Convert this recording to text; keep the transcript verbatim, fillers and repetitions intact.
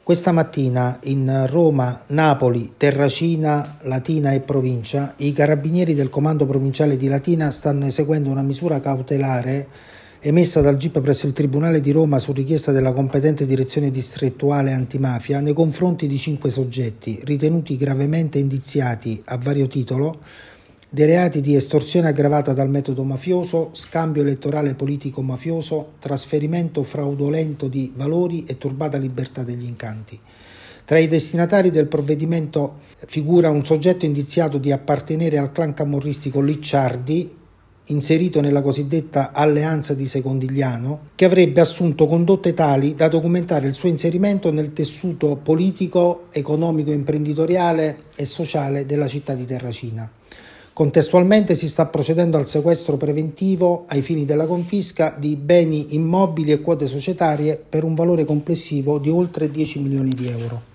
Questa mattina in Roma, Napoli, Terracina, Latina e provincia, i carabinieri del comando provinciale di Latina stanno eseguendo una misura cautelare emessa dal G I P presso il Tribunale di Roma su richiesta della competente direzione distrettuale antimafia nei confronti di cinque soggetti ritenuti gravemente indiziati a vario titolo dei reati di estorsione aggravata dal metodo mafioso, scambio elettorale politico-mafioso, trasferimento fraudolento di valori e turbata libertà degli incanti. Tra i destinatari del provvedimento figura un soggetto indiziato di appartenere al clan camorristico Licciardi, inserito nella cosiddetta alleanza di Secondigliano, che avrebbe assunto condotte tali da documentare il suo inserimento nel tessuto politico, economico, imprenditoriale e sociale della città di Terracina. Contestualmente si sta procedendo al sequestro preventivo ai fini della confisca di beni immobili e quote societarie per un valore complessivo di oltre dieci milioni di euro.